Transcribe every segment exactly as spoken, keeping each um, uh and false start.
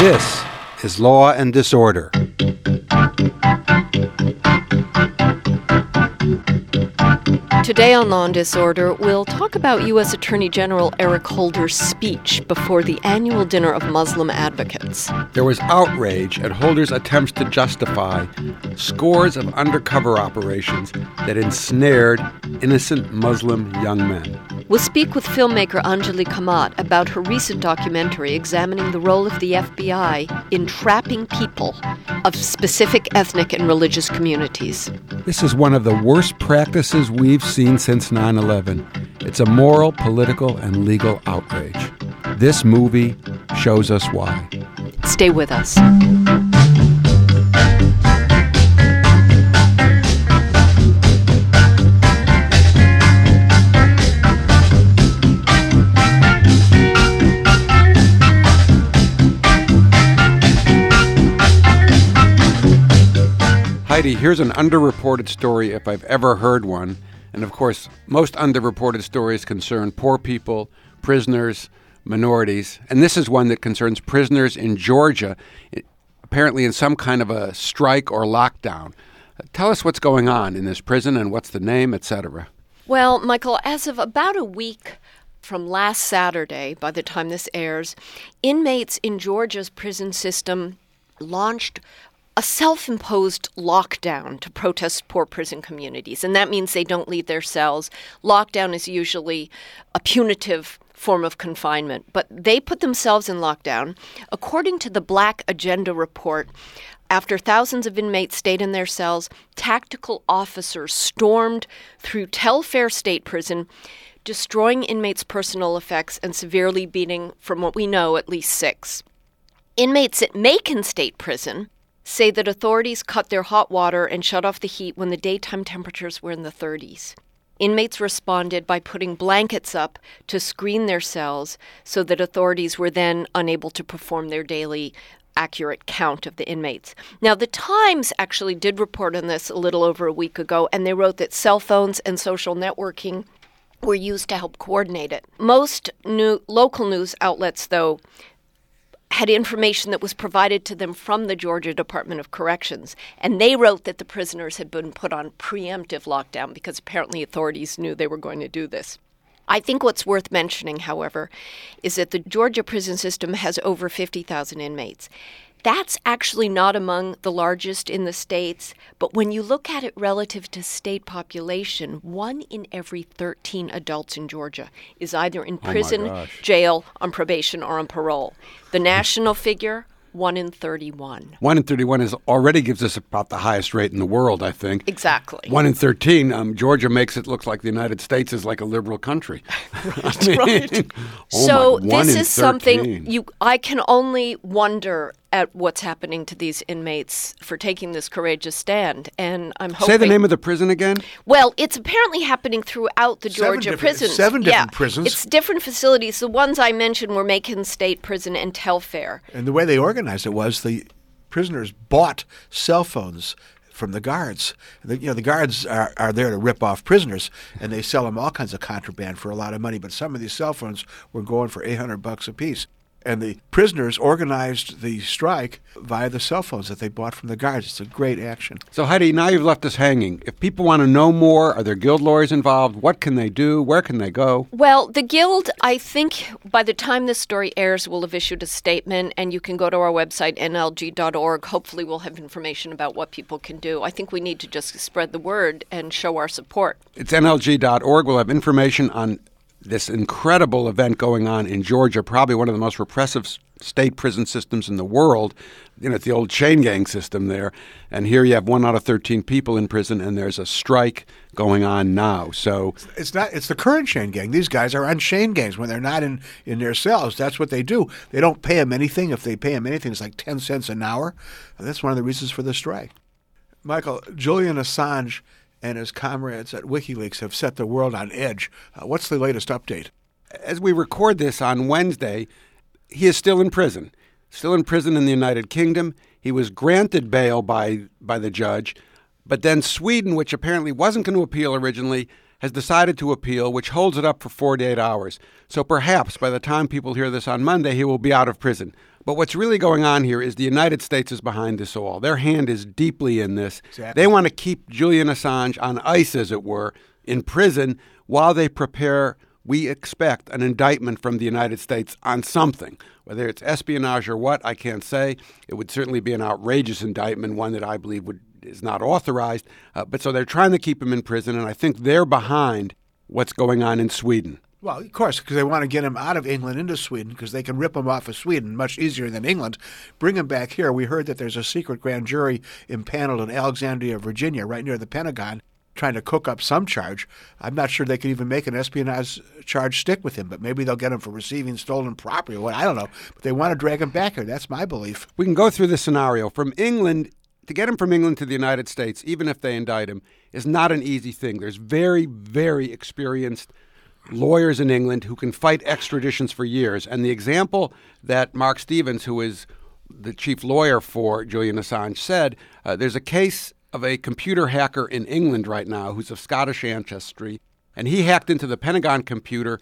This is Law and Disorder. Today on Law and Disorder, we'll talk about U S Attorney General Eric Holder's speech before the annual dinner of Muslim advocates. There was outrage at Holder's attempts to justify scores of undercover operations that ensnared innocent Muslim young men. We'll speak with filmmaker Anjali Kamat about her recent documentary examining the role of the F B I in trapping people of specific ethnic and religious communities. This is one of the worst practices we've seen since nine eleven. It's a moral, political, and legal outrage. This movie shows us why. Stay with us. Heidi, here's an underreported story if I've ever heard one. And of course, most underreported stories concern poor people, prisoners, minorities. And this is one that concerns prisoners in Georgia, apparently in some kind of a strike or lockdown. Tell us what's going on in this prison and what's the name, et cetera. Well, Michael, as of about a week from last Saturday, by the time this airs, inmates in Georgia's prison system launched a self-imposed lockdown to protest poor prison communities. And that means they don't leave their cells. Lockdown is usually a punitive form of confinement. But they put themselves in lockdown. According to the Black Agenda report, after thousands of inmates stayed in their cells, tactical officers stormed through Telfair State Prison, destroying inmates' personal effects and severely beating, from what we know, at least six. Inmates at Macon State Prison say that authorities cut their hot water and shut off the heat when the daytime temperatures were in the thirties. Inmates responded by putting blankets up to screen their cells so that authorities were then unable to perform their daily accurate count of the inmates. Now, the Times actually did report on this a little over a week ago, and they wrote that cell phones and social networking were used to help coordinate it. Most new local news outlets, though, had information that was provided to them from the Georgia Department of Corrections. And they wrote that the prisoners had been put on preemptive lockdown because apparently authorities knew they were going to do this. I think what's worth mentioning, however, is that the Georgia prison system has over fifty thousand inmates. That's actually not among the largest in the states, but when you look at it relative to state population, one in every thirteen adults in Georgia is either in prison, oh jail, on probation, or on parole. The national figure, one in thirty-one. One in thirty-one is already gives us about the highest rate in the world, I think. Exactly. One in thirteen, um, Georgia makes it look like the United States is like a liberal country. Right, I mean, right. Oh so my, one this in is something thirteen. you. I can only wonder at what's happening to these inmates for taking this courageous stand, and I'm hoping. Say the name of the prison again? Well, it's apparently happening throughout the Seven Georgia different- prisons. seven different yeah, prisons. It's different facilities. The ones I mentioned were Macon State Prison and Telfair. And the way they organized it was the prisoners bought cell phones from the guards. The, you know, the guards are, are there to rip off prisoners, and they sell them all kinds of contraband for a lot of money. But some of these cell phones were going for eight hundred bucks a piece. And the prisoners organized the strike via the cell phones that they bought from the guards. It's a great action. So, Heidi, now you've left us hanging. If people want to know more, are there guild lawyers involved? What can they do? Where can they go? Well, the Guild, I think by the time this story airs, will have issued a statement, and you can go to our website, N L G dot org. Hopefully we'll have information about what people can do. I think we need to just spread the word and show our support. It's N L G dot org. We'll have information on this incredible event going on in Georgia, probably one of the most repressive state prison systems in the world. You know, it's the old chain gang system there. And here you have one out of thirteen people in prison, and there's a strike going on now. So It's not. It's the current chain gang. These guys are on chain gangs when they're not in, in their cells. That's what they do. They don't pay them anything. If they pay them anything, it's like ten cents an hour. That's one of the reasons for the strike. Michael, Julian Assange and his comrades at WikiLeaks have set the world on edge. Uh, what's the latest update? as we record this on Wednesday, he is still in prison, still in prison in the United Kingdom. He was granted bail by by the judge, but then Sweden, which apparently wasn't going to appeal originally, has decided to appeal, which holds it up for forty-eight hours. So perhaps by the time people hear this on Monday, he will be out of prison. But what's really going on here is the United States is behind this all. Their hand is deeply in this. Exactly. They want to keep Julian Assange on ice, as it were, in prison while they prepare, we expect, an indictment from the United States on something. Whether it's espionage or what, I can't say. It would certainly be an outrageous indictment, one that I believe would is not authorized. Uh, but so they're trying to keep him in prison, and I think they're behind what's going on in Sweden. Well, of course, because they want to get him out of England into Sweden because they can rip him off of Sweden much easier than England. Bring him back here. We heard that there's a secret grand jury impaneled in Alexandria, Virginia, right near the Pentagon, trying to cook up some charge. I'm not sure they could even make an espionage charge stick with him, but maybe they'll get him for receiving stolen property or what. I don't know. But they want to drag him back here. That's my belief. We can go through this scenario. From England, to get him from England to the United States, even if they indict him, is not an easy thing. There's very, very experienced lawyers in England who can fight extraditions for years. And the example that Mark Stevens, who is the chief lawyer for Julian Assange, said, uh, there's a case of a computer hacker in England right now who's of Scottish ancestry, and he hacked into the Pentagon computer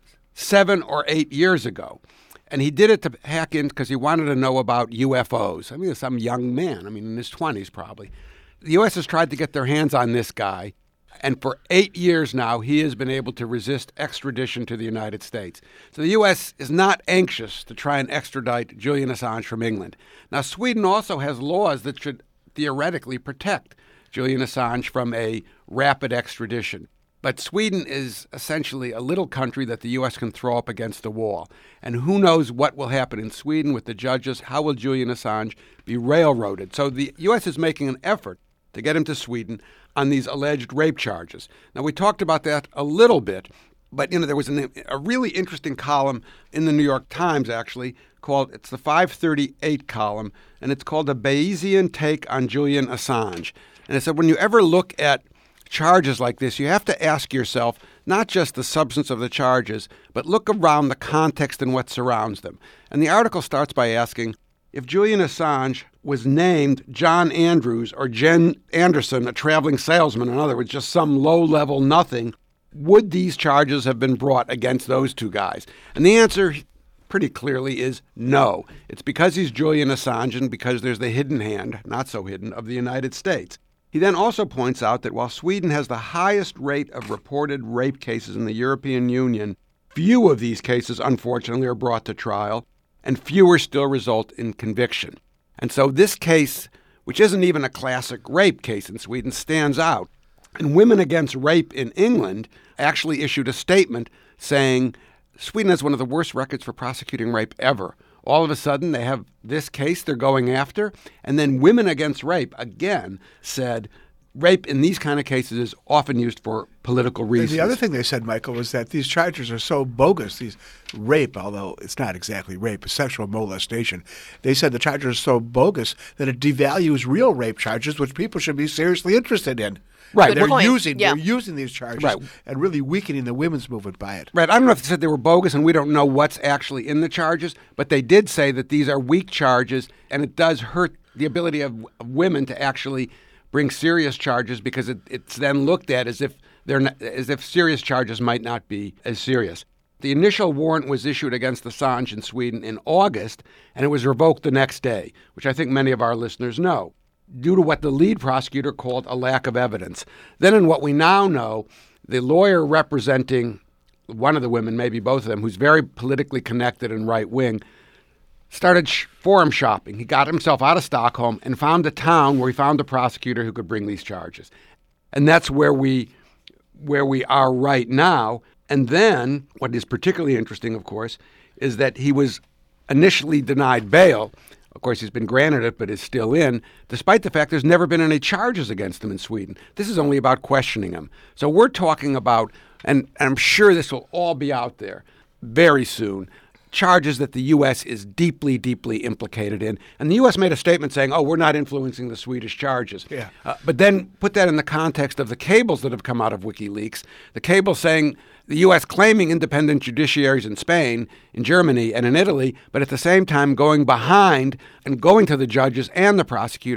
seven or eight years ago. And he did it to hack in because he wanted to know about U F Os. I mean, some young man, I mean, in his twenties probably. The U S has tried to get their hands on this guy, and for eight years now, he has been able to resist extradition to the United States. So the U S is not anxious to try and extradite Julian Assange from England. Now, Sweden also has laws that should theoretically protect Julian Assange from a rapid extradition. But Sweden is essentially a little country that the U S can throw up against the wall. And who knows what will happen in Sweden with the judges? How will Julian Assange be railroaded? So the U S is making an effort to get him to Sweden on these alleged rape charges. Now, we talked about that a little bit, but you know there was an, a really interesting column in the New York Times, actually, called, it's the five thirty-eight column, and it's called A Bayesian Take on Julian Assange. And it said when you ever look at charges like this, you have to ask yourself not just the substance of the charges, but look around the context and what surrounds them. And the article starts by asking, if Julian Assange was named John Andrews or Jen Anderson, a traveling salesman, in other words, just some low-level nothing, would these charges have been brought against those two guys? And the answer pretty clearly is no. It's because he's Julian Assange and because there's the hidden hand, not so hidden, of the United States. He then also points out that while Sweden has the highest rate of reported rape cases in the European Union, few of these cases, unfortunately, are brought to trial, and fewer still result in conviction. And so this case, which isn't even a classic rape case in Sweden, stands out. And Women Against Rape in England actually issued a statement saying Sweden has one of the worst records for prosecuting rape ever. All of a sudden, they have this case they're going after. And then Women Against Rape, again, said rape in these kind of cases is often used for political reasons. And the other thing they said, Michael, was that these charges are so bogus, these rape, although it's not exactly rape, it's sexual molestation. They said the charges are so bogus that it devalues real rape charges, which people should be seriously interested in. Right. Good They're point. using Yeah. they're using these charges Right. and really weakening the women's movement by it. Right. I don't know if they said they were bogus, and we don't know what's actually in the charges, but they did say that these are weak charges, and it does hurt the ability of, of women to actually bring serious charges because it, it's then looked at as if they're not, as if serious charges might not be as serious. The initial warrant was issued against Assange in Sweden in August, and it was revoked the next day, which I think many of our listeners know, due to what the lead prosecutor called a lack of evidence. Then in what we now know, the lawyer representing one of the women, maybe both of them, who's very politically connected and right-wing, started sh- forum shopping. He got himself out of Stockholm and found a town where he found a prosecutor who could bring these charges. And that's where we where we are right now. And then what is particularly interesting, of course, is that he was initially denied bail. Of course, he's been granted it, but is still in, despite the fact there's never been any charges against him in Sweden. This is only about questioning him. So we're talking about, and, and I'm sure this will all be out there very soon, charges that the U S is deeply, deeply implicated in. And the U S made a statement saying, oh, we're not influencing the Swedish charges. Yeah. Uh, but then put that in the context of the cables that have come out of WikiLeaks, the cable saying the U S claiming independent judiciaries in Spain, in Germany, and in Italy, but at the same time going behind and going to the judges and the prosecutors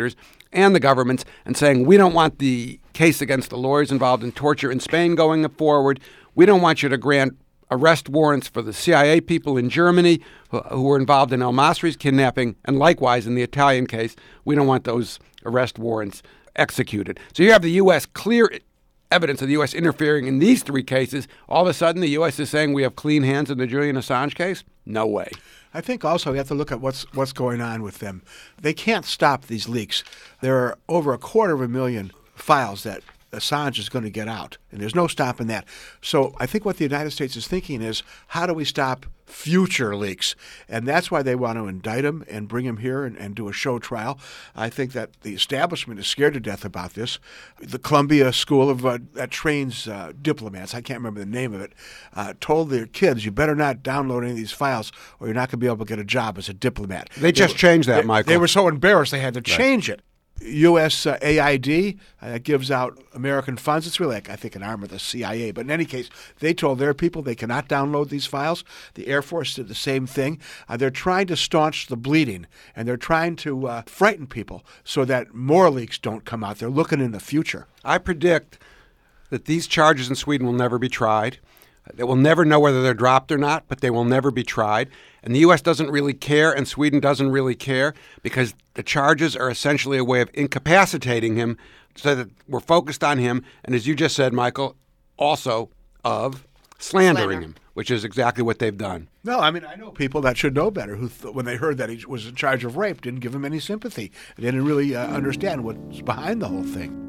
and the governments and saying, we don't want the case against the lawyers involved in torture in Spain going forward. We don't want you to grant arrest warrants for the C I A people in Germany who, who were involved in El Masri's kidnapping. And likewise, in the Italian case, we don't want those arrest warrants executed. So you have the U S clear evidence of the U S interfering in these three cases. All of a sudden, the U S is saying we have clean hands in the Julian Assange case? No way. I think also we have to look at what's what's going on with them. They can't stop these leaks. There are over a quarter of a million files that Assange is going to get out, and there's no stopping that. So I think what the United States is thinking is, how do we stop future leaks? And that's why they want to indict him and bring him here and, and do a show trial. I think that the establishment is scared to death about this. The Columbia School of uh, that trains uh, diplomats, I can't remember the name of it, uh, told their kids, you better not download any of these files or you're not going to be able to get a job as a diplomat. They just they, changed that, they, Michael. They were so embarrassed they had to change right. it. U S Uh, A I D uh, gives out American funds. It's really, like, I think, an arm of the C I A. But in any case, they told their people they cannot download these files. The Air Force did the same thing. Uh, they're trying to staunch the bleeding, and they're trying to uh, frighten people so that more leaks don't come out. They're looking in the future. I predict that these charges in Sweden will never be tried. They will never know whether they're dropped or not, but they will never be tried. And the U S doesn't really care, and Sweden doesn't really care, because the charges are essentially a way of incapacitating him so that we're focused on him, and as you just said, Michael, also of slandering Slander. him, which is exactly what they've done. No, I mean, I know people that should know better who, th- when they heard that he was in charge of rape, didn't give him any sympathy. They didn't really uh, understand what's behind the whole thing.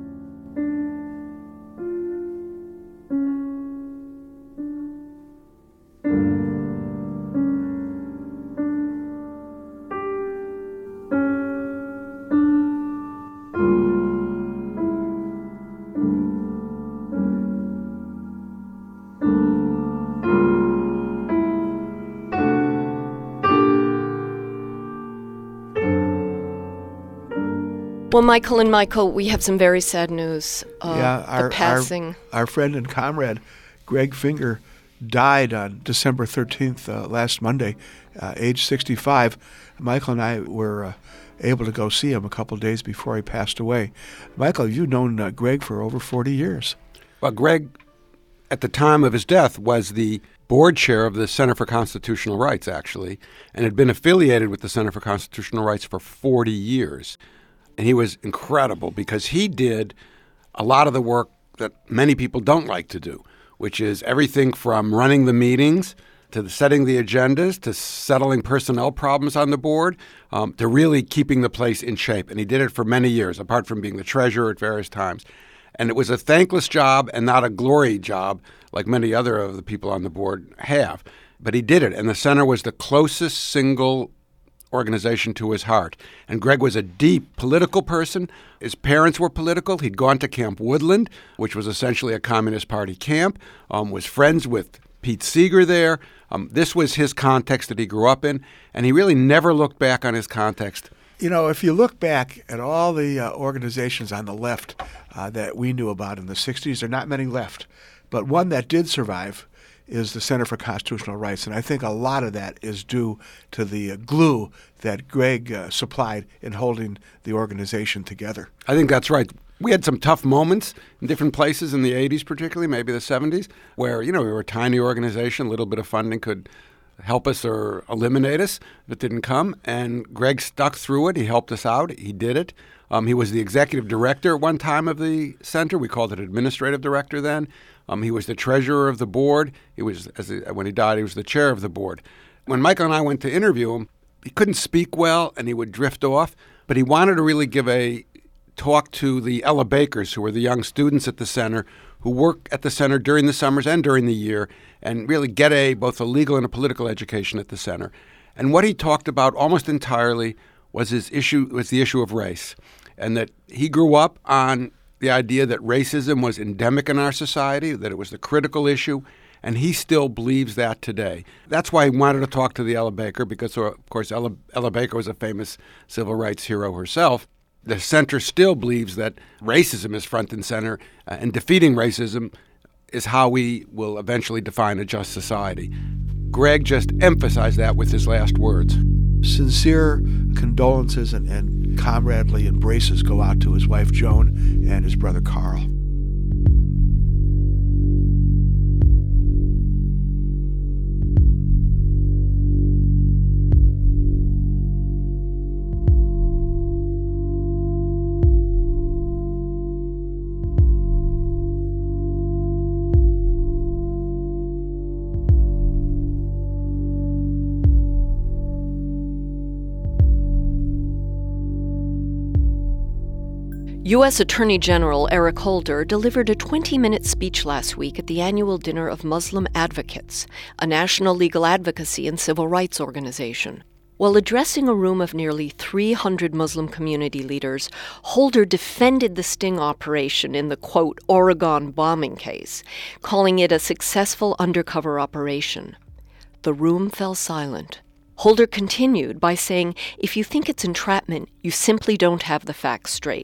Well, Michael and Michael, we have some very sad news. Uh, yeah, our, the passing. Our, our friend and comrade, Greg Finger, died on December thirteenth, uh, last Monday, uh, age sixty-five. Michael and I were uh, able to go see him a couple of days before he passed away. Michael, you've known uh, Greg for over forty years. Well, Greg, at the time of his death, was the board chair of the Center for Constitutional Rights, actually, and had been affiliated with the Center for Constitutional Rights for forty years. And he was incredible because he did a lot of the work that many people don't like to do, which is everything from running the meetings to setting the agendas to settling personnel problems on the board um, to really keeping the place in shape. And he did it for many years, apart from being the treasurer at various times. And it was a thankless job and not a glory job like many other of the people on the board have. But he did it, and the center was the closest single organization to his heart. And Greg was a deep political person. His parents were political. He'd gone to Camp Woodland, which was essentially a Communist Party camp, um, was friends with Pete Seeger there. Um, this was his context that he grew up in, and he really never looked back on his context. You know, if you look back at all the uh, organizations on the left uh, that we knew about in the sixties, there are not many left. But one that did survive is the Center for Constitutional Rights, and I think a lot of that is due to the uh, glue that Greg uh, supplied in holding the organization together. I think that's right. We had some tough moments in different places in the eighties particularly, maybe the seventies, where, you know, we were a tiny organization, a little bit of funding could help us or eliminate us if it didn't come, and Greg stuck through it. He helped us out. He did it. Um, he was the executive director at one time of the center. We called it administrative director then. Um, he was the treasurer of the board. He was, as he, when he died, he was the chair of the board. When Michael and I went to interview him, he couldn't speak well and he would drift off, but he wanted to really give a talk to the Ella Bakers, who were the young students at the center, who work at the center during the summers and during the year, and really get a both a legal and a political education at the center. And what he talked about almost entirely was his issue was the issue of race, and that he grew up on the idea that racism was endemic in our society, that it was the critical issue, and he still believes that today. That's why he wanted to talk to the Ella Baker, because, of course, Ella, Ella Baker was a famous civil rights hero herself. The center still believes that racism is front and center, uh, and defeating racism is how we will eventually define a just society. Greg just emphasized that with his last words. Sincere condolences and, and comradely embraces go out to his wife Joan and his brother Carl. U S Attorney General Eric Holder delivered a twenty-minute speech last week at the annual dinner of Muslim Advocates, a national legal advocacy and civil rights organization. While addressing a room of nearly three hundred Muslim community leaders, Holder defended the sting operation in the, quote, Oregon bombing case, calling it a successful undercover operation. The room fell silent. Holder continued by saying, if you think it's entrapment, you simply don't have the facts straight.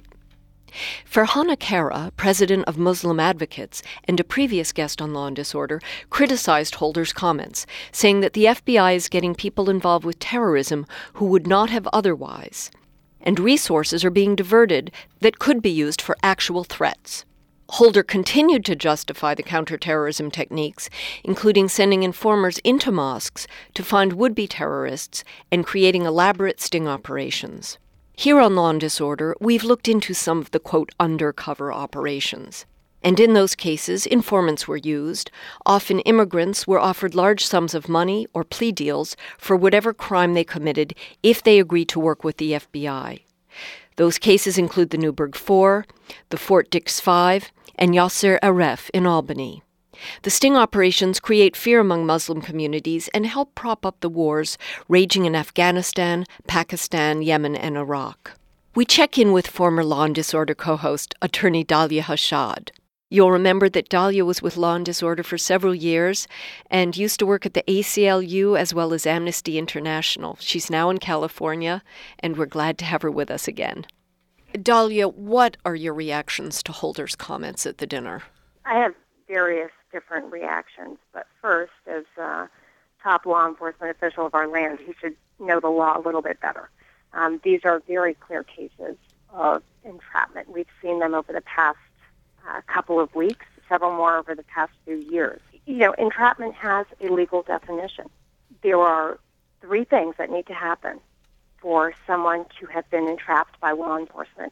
Farhana Kara, president of Muslim Advocates and a previous guest on Law and Disorder, criticized Holder's comments, saying that the F B I is getting people involved with terrorism who would not have otherwise, and resources are being diverted that could be used for actual threats. Holder continued to justify the counterterrorism techniques, including sending informers into mosques to find would-be terrorists and creating elaborate sting operations. Here on Law and Disorder, we've looked into some of the, quote, undercover operations. And in those cases, informants were used. Often immigrants were offered large sums of money or plea deals for whatever crime they committed if they agreed to work with the F B I. Those cases include the Newburgh Four, the Fort Dix Five, and Yasser Aref in Albany. The sting operations create fear among Muslim communities and help prop up the wars raging in Afghanistan, Pakistan, Yemen, and Iraq. We check in with former Law and Disorder co-host, attorney Dalia Hashad. You'll remember that Dalia was with Law and Disorder for several years and used to work at the A C L U as well as Amnesty International. She's now in California, and we're glad to have her with us again. Dalia, what are your reactions to Holder's comments at the dinner? I have various different reactions, but first, as a top law enforcement official of our land, he should know the law a little bit better. Um, these are very clear cases of entrapment. We've seen them over the past uh, couple of weeks, several more over the past few years. You know, entrapment has a legal definition. There are three things that need to happen for someone to have been entrapped by law enforcement.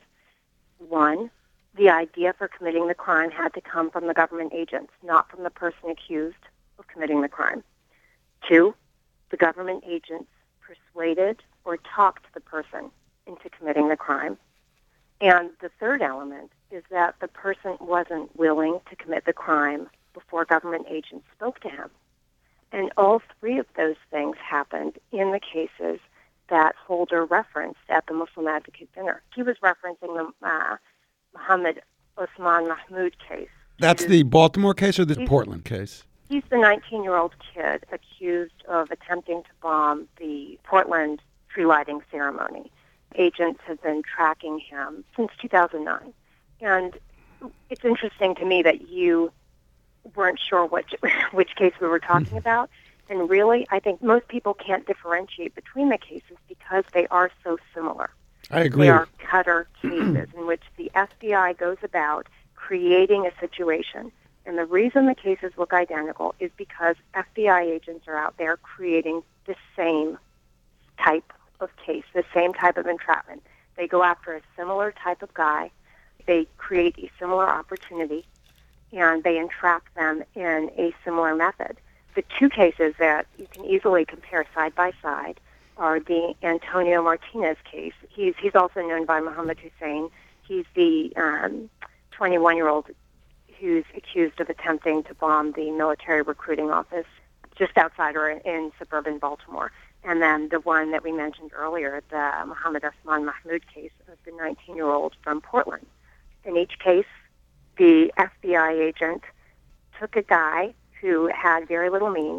One, the idea for committing the crime had to come from the government agents, not from the person accused of committing the crime. Two, the government agents persuaded or talked the person into committing the crime. And the third element is that the person wasn't willing to commit the crime before government agents spoke to him. And all three of those things happened in the cases that Holder referenced at the Muslim Advocate dinner. He was referencing the uh, Mohammed Osman Mahmoud case. That's He's, the Baltimore case or the Portland case? He's the nineteen-year-old kid accused of attempting to bomb the Portland tree lighting ceremony. Agents have been tracking him since two thousand nine. And it's interesting to me that you weren't sure which, which case we were talking mm-hmm. about. And really, I think most people can't differentiate between the cases because they are so similar. I agree. They are cutter cases in which the F B I goes about creating a situation. And the reason the cases look identical is because F B I agents are out there creating the same type of case, the same type of entrapment. They go after a similar type of guy. They create a similar opportunity, and they entrap them in a similar method. The two cases that you can easily compare side by side are the Antonio Martinez case. He's he's also known by Mohammed Hussein. He's the um, twenty-one-year-old who's accused of attempting to bomb the military recruiting office just outside or in, in suburban Baltimore. And then the one that we mentioned earlier, the Mohammed Osman Mahmoud case of the nineteen-year-old from Portland. In each case, the F B I agent took a guy who had very little means.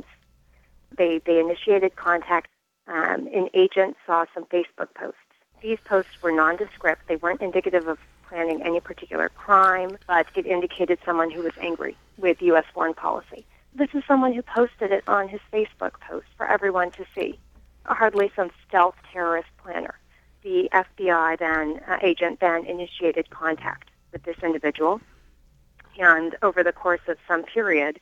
They they initiated contact. Um, an agent saw some Facebook posts. These posts were nondescript. They weren't indicative of planning any particular crime, but it indicated someone who was angry with U S foreign policy. This is someone who posted it on his Facebook post for everyone to see. Hardly some stealth terrorist planner. the F B I then uh, agent then initiated contact with this individual, and over the course of some period,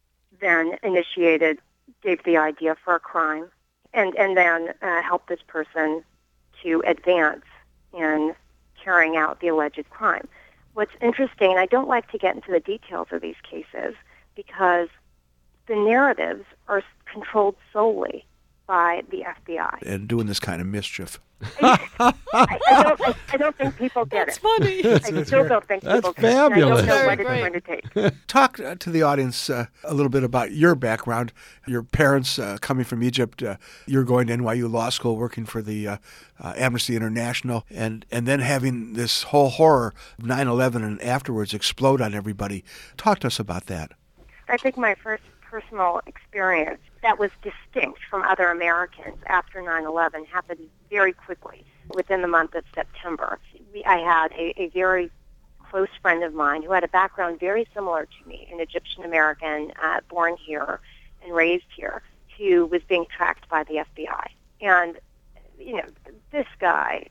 then initiated, gave the idea for a crime, and and then uh, helped this person to advance in carrying out the alleged crime. What's interesting, I don't like to get into the details of these cases because the narratives are controlled solely by the F B I. And doing this kind of mischief. I, I, don't, I, I don't think people get That's it. funny. I still don't think That's people get it. fabulous. I don't know Very what it's great. going to take. Talk uh, to the audience uh, a little bit about your background, your parents uh, coming from Egypt, uh, you're going to N Y U Law School, working for the uh, uh, Amnesty International, and, and then having this whole horror of nine eleven and afterwards explode on everybody. Talk to us about that. I think my first personal experience that was distinct from other Americans after nine eleven happened very quickly within the month of September. We, I had a, a very close friend of mine who had a background very similar to me, an Egyptian American uh, born here and raised here, who was being tracked by the F B I. And, you know, this guy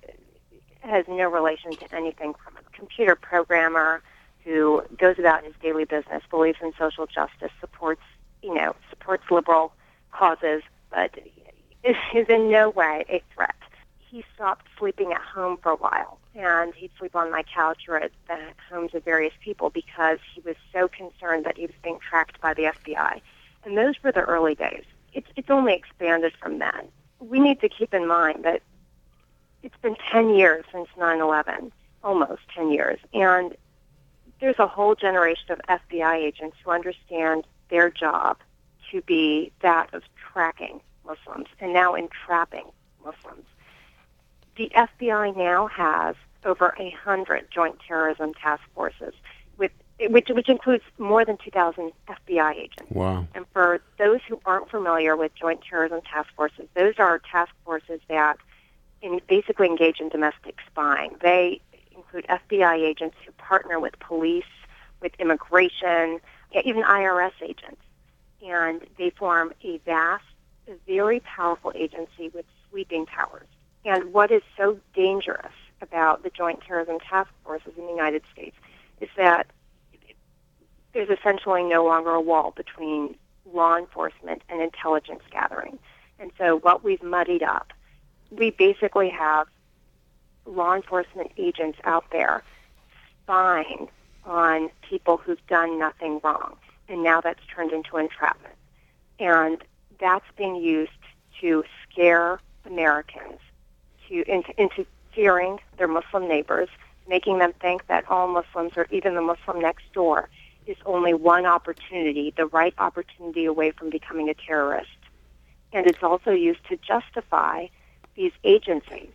has no relation to anything from a computer programmer who goes about his daily business, believes in social justice, supports, you know, supports liberal causes, but is, is in no way a threat. He stopped sleeping at home for a while, and he'd sleep on my couch or at the homes of various people because he was so concerned that he was being tracked by the F B I. And those were the early days. It's, it's only expanded from then. We need to keep in mind that it's been ten years since nine eleven, almost ten years, and there's a whole generation of F B I agents who understand their job to be that of tracking Muslims and now entrapping Muslims. The F B I now has over a hundred joint terrorism task forces, with, which, which includes more than two thousand F B I agents. Wow. And for those who aren't familiar with joint terrorism task forces, those are task forces that in, basically engage in domestic spying. They include F B I agents who partner with police, with immigration, even I R S agents. And they form a vast, very powerful agency with sweeping powers. And what is so dangerous about the Joint Terrorism Task Forces in the United States is that there's essentially no longer a wall between law enforcement and intelligence gathering. And so what we've muddied up, we basically have law enforcement agents out there spying on people who've done nothing wrong. And now that's turned into entrapment. And that's being used to scare Americans to into, into fearing their Muslim neighbors, making them think that all Muslims or even the Muslim next door is only one opportunity, the right opportunity away from becoming a terrorist. And it's also used to justify these agencies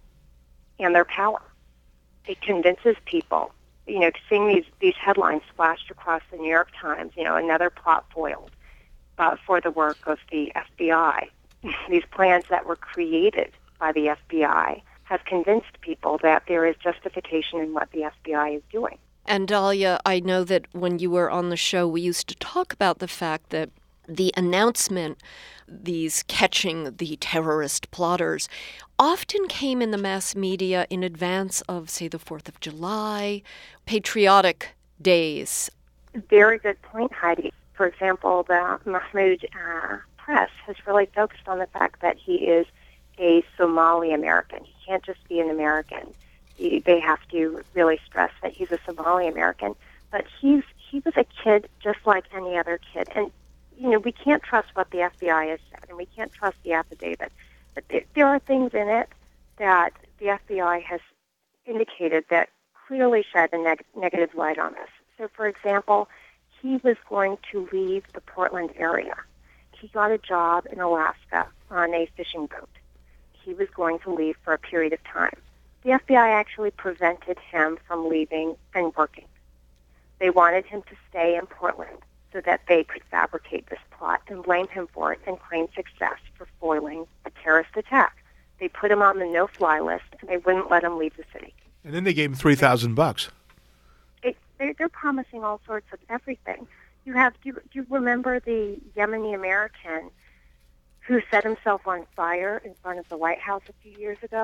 and their power. It convinces people, you know, seeing these, these headlines splashed across the New York Times, you know, another plot foiled uh, for the work of the F B I. These plans that were created by the F B I have convinced people that there is justification in what the F B I is doing. And Dahlia, I know that when you were on the show, we used to talk about the fact that the announcement, these catching the terrorist plotters, often came in the mass media in advance of, say, the fourth of July, patriotic days. Very good point, Heidi. For example, the Mahmoud uh, press has really focused on the fact that he is a Somali American. He can't just be an American. He, they have to really stress that he's a Somali American. But he's he was a kid just like any other kid. And, you know, we can't trust what the F B I has said, and we can't trust the affidavit. But there, there are things in it that the F B I has indicated that clearly shed a neg- negative light on this. So, for example, he was going to leave the Portland area. He got a job in Alaska on a fishing boat. He was going to leave for a period of time. The F B I actually prevented him from leaving and working. They wanted him to stay in Portland so that they could fabricate this plot and blame him for it and claim success for foiling a terrorist attack. They put him on the no-fly list, and they wouldn't let him leave the city. And then they gave him three thousand bucks. It, they're, they're promising all sorts of everything. You have, do you, do you remember the Yemeni American who set himself on fire in front of the White House a few years ago?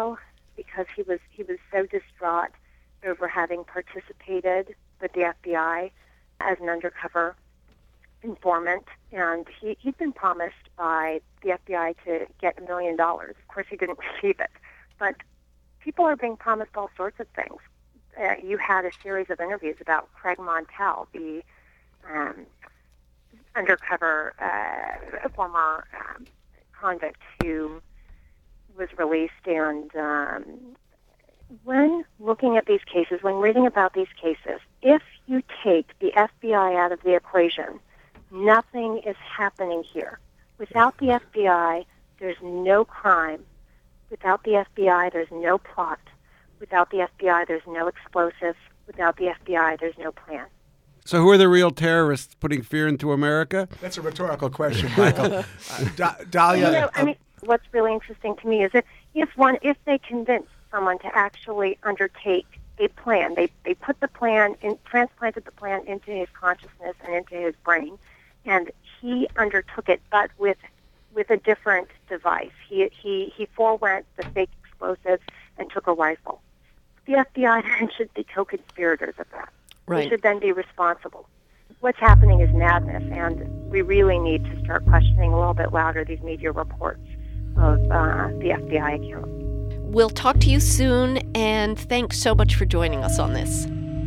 because he was he was so distraught over having participated with the F B I as an undercover informant, and he, he'd been promised by the F B I to get a million dollars. Of course, he didn't receive it, but people are being promised all sorts of things. Uh, you had a series of interviews about Craig Montel, the um, undercover uh, former um, convict who was released, and um, when looking at these cases, when reading about these cases, if you take the F B I out of the equation, nothing is happening here. Without the F B I, there's no crime. Without the F B I, there's no plot. Without the F B I, there's no explosives. Without the F B I, there's no plan. So who are the real terrorists putting fear into America? That's a rhetorical question, Michael. uh, da- Dahlia. You know, I mean, what's really interesting to me is that if one, if they convince someone to actually undertake a plan, they they put the plan in, transplanted the plan into his consciousness and into his brain, and he undertook it, but with with a different device. He he he forewent the fake explosives and took a rifle. The F B I then should be co-conspirators of that. Right. They should then be responsible. What's happening is madness, and we really need to start questioning a little bit louder these media reports of uh, the F B I account. We'll talk to you soon, and thanks so much for joining us on this.